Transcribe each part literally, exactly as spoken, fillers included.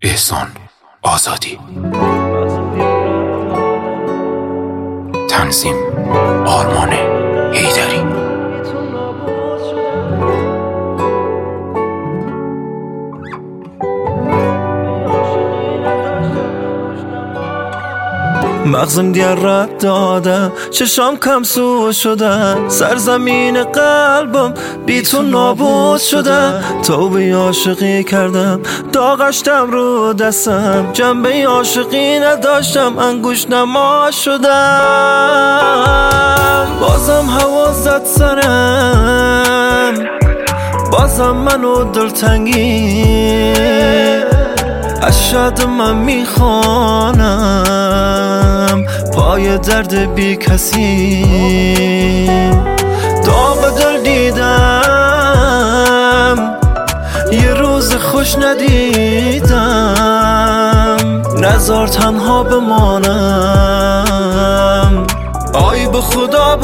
احسان آزادی. تنظیم آرمان حیدری. مغزم دیر رد داده، چشام کم سو شده، سرزمین قلبم بی تو نابود شده. توبه عاشقی کردم، داغشتم رو دستم، جنبه عاشقی نداشتم، انگوش نما شدم. بازم هوا زد سرم، بازم منو دلتنگی از شاد من میخوانم، پای درد بی کسی داغ دل دیدم، یه روز خوش ندیدم، نزار تنها بمانم، آی به خدا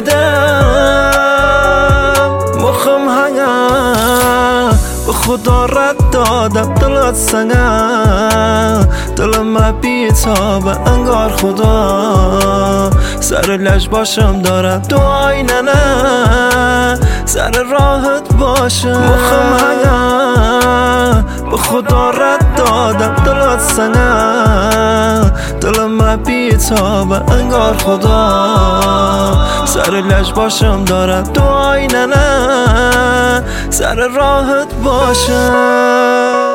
بریدم، مخم هنگم به خدا رد دادم، دلت سنگم، دلم ما بیتابه انگار خدا سر لج باشم دارم، دعای ننه سر راحت باشم، مخم هنگم به خدا رد دادم، دلت سنگم، دلم ما بیتابه انگار خدا سر لج باشم دارم، دعای ننه سر راحت باشم.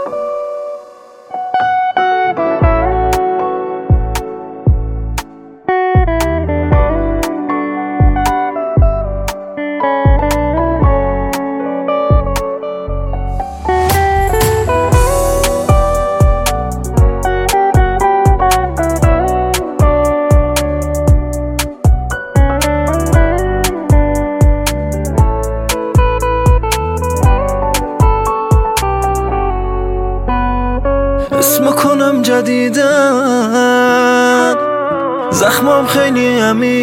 اسم کنم جدیدن، زخمم خیلی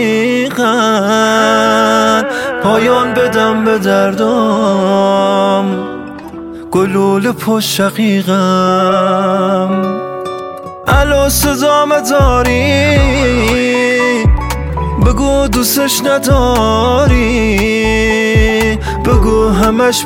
عمیقن، پایان بدم به دردم، گلوله پشت شقیقم. الو صدام داری؟ بگو دوستش نداری، بگو همش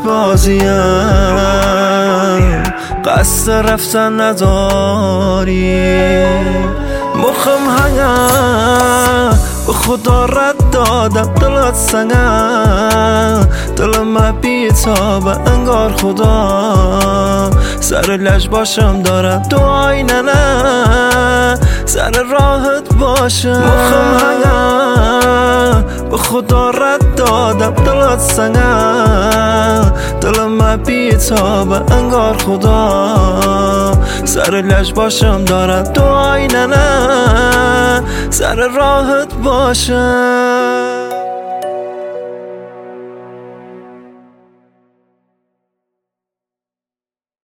بازیم، قصد رفتن نداری، مخم هنگم به خدا رد دادم، دلت سنگم، دلم ما بیتابه انگار خدا سر لج باشم دارم، دعای ننه سر راحت باشم، مخم هنگم به خدا رد دادم، دلت سنگم، دلم ما بیتابه انگار خدا سر لج باشم دارم، دعای ننه سر راحت باشم.